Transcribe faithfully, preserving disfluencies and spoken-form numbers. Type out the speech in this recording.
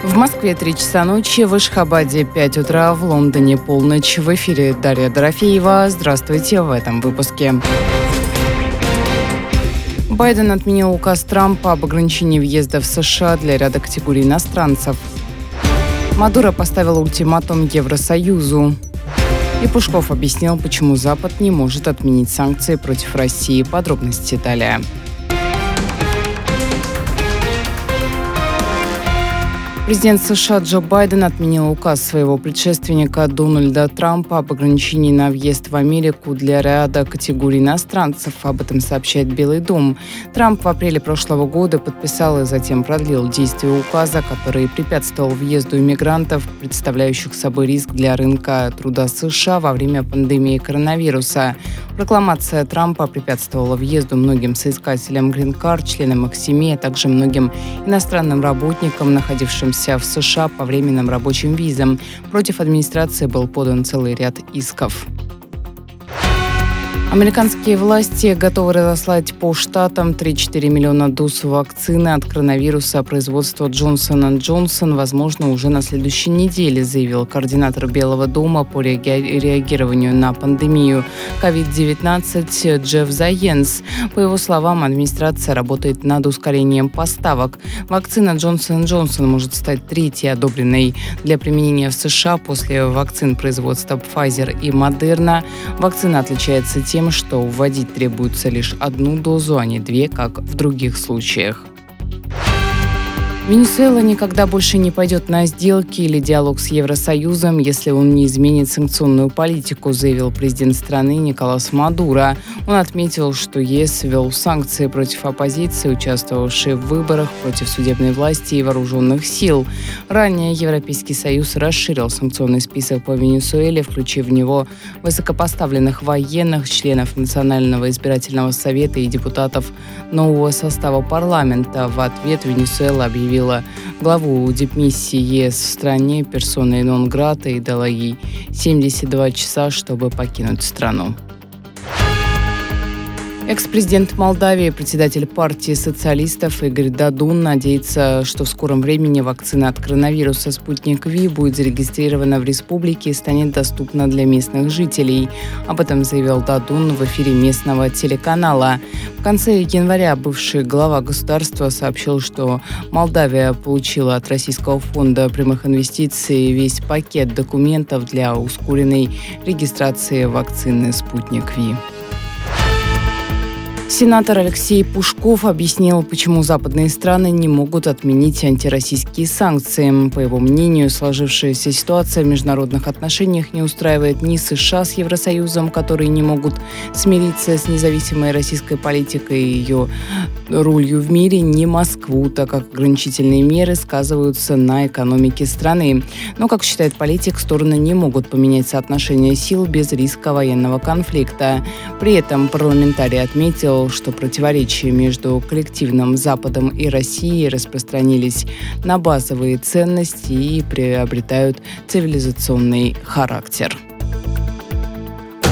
В Москве три часа ночи, в Ашхабаде пять утра, в Лондоне полночь. В эфире Дарья Дорофеева. Здравствуйте в этом выпуске. Байден отменил указ Трампа об ограничении въезда в США для ряда категорий иностранцев. Мадуро поставил ультиматум Евросоюзу. И Пушков объяснил, почему Запад не может отменить санкции против России. Подробности далее. Президент США Джо Байден отменил указ своего предшественника Дональда Трампа об ограничении на въезд в Америку для ряда категорий иностранцев. Об этом сообщает Белый дом. Трамп в апреле прошлого года подписал и затем продлил действие указа, который препятствовал въезду иммигрантов, представляющих собой риск для рынка труда США во время пандемии коронавируса. Прокламация Трампа препятствовала въезду многим соискателям грин-карт, членам их семей, а также многим иностранным работникам, находившимся в США по временным рабочим визам. Против администрации был подан целый ряд исков. Американские власти готовы разослать по штатам три-четыре миллиона доз вакцины от коронавируса производства Джонсон энд Джонсон, возможно, уже на следующей неделе, заявил координатор Белого дома по реагированию на пандемию ковид девятнадцать Джефф Зайенс. По его словам, администрация работает над ускорением поставок. Вакцина Джонсон энд Джонсон может стать третьей одобренной для применения в США после вакцин производства Pfizer и Moderna. Вакцина отличается тем, что вводить требуется лишь одну дозу, а не две, как в других случаях. Венесуэла никогда больше не пойдет на сделки или диалог с Евросоюзом, если он не изменит санкционную политику, заявил президент страны Николас Мадуро. Он отметил, что ЕС ввел санкции против оппозиции, участвовавшей в выборах, против судебной власти и вооруженных сил. Ранее Европейский Союз расширил санкционный список по Венесуэле, включив в него высокопоставленных военных, членов Национального избирательного совета и депутатов нового состава парламента. В ответ Венесуэла объявила главу дипмиссии ЕС в стране персоной нон-грата и дала ей семьдесят два часа, чтобы покинуть страну. Экс-президент Молдавии, председатель партии социалистов Игорь Додон надеется, что в скором времени вакцина от коронавируса «Спутник Ви» будет зарегистрирована в республике и станет доступна для местных жителей. Об этом заявил Додон в эфире местного телеканала. В конце января бывший глава государства сообщил, что Молдавия получила от Российского фонда прямых инвестиций весь пакет документов для ускоренной регистрации вакцины «Спутник Ви». Сенатор Алексей Пушков объяснил, почему западные страны не могут отменить антироссийские санкции. По его мнению, сложившаяся ситуация в международных отношениях не устраивает ни США с Евросоюзом, которые не могут смириться с независимой российской политикой и ее ролью в мире, ни Москву, так как ограничительные меры сказываются на экономике страны. Но, как считает политик, стороны не могут поменять соотношение сил без риска военного конфликта. При этом парламентарий отметил, что противоречия между коллективным Западом и Россией распространились на базовые ценности и приобретают цивилизационный характер.